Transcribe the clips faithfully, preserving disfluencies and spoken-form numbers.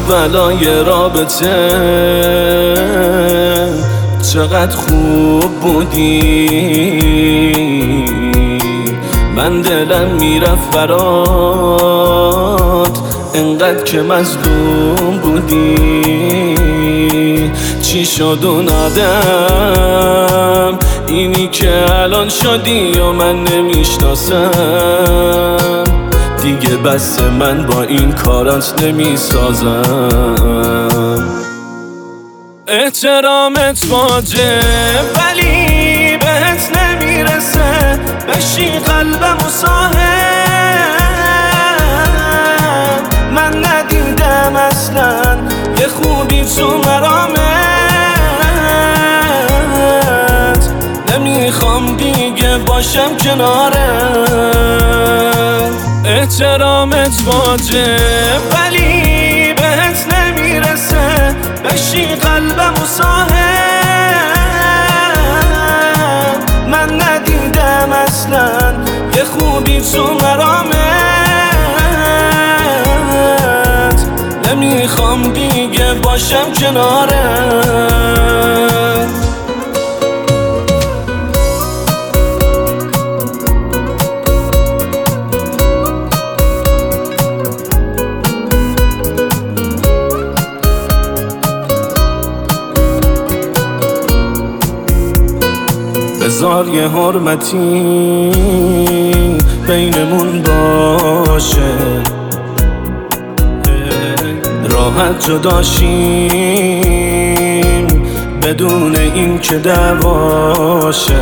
اولای رابطه چقدر خوب بودی، من دلم میرفت برات انقدر که مظلوم بودی. چی شد اون آدم اینی که الان شدی و من نمیشناسم دیگه، بس من با این کارات نمیسازم. احترامت واجب ولی بهت نمیرسه، بشی قلبم و صاحب من ندیدم اصلا یه خوبی تو مرامت. نمیخوام دیگه باشم کنارت. احترامت واجب ولی بهت نمیرسه، بشی قلبم و صاحب من ندیدم اصلا یه خوبی تو مرامت. نمیخوام دیگه باشم کنارت. بذار یه حرمتی بینمون باشه، راحت جداشیم بدون این که دعواشه.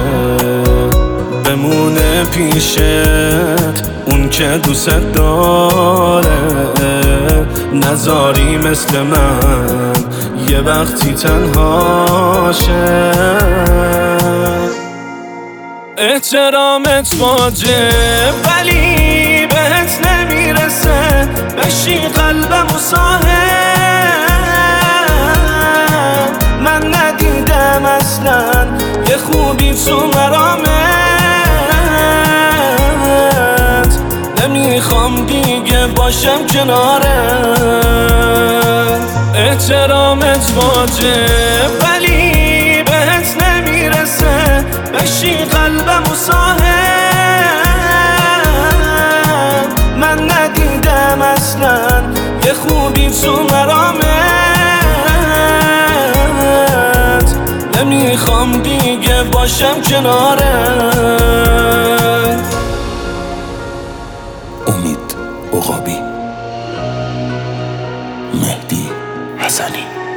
بمونه پیشت اون که دوست داره، نذاری مثل من یه وقتی تنهاشه. احترامت واجب ولی بهت نمیرسه، بشی قلبم و صاحب من ندیدم اصلا یه خوبی تو مرامت. نمیخوام دیگه باشم کنارت. احترامت واجب ولی بهت نمیرسه، بشی قلبم و صاحب من ندیدم اصلا یه خوبی تو مرامت. نمیخوام دیگه باشم کنارت. امید عقابی، مهدی حسنی.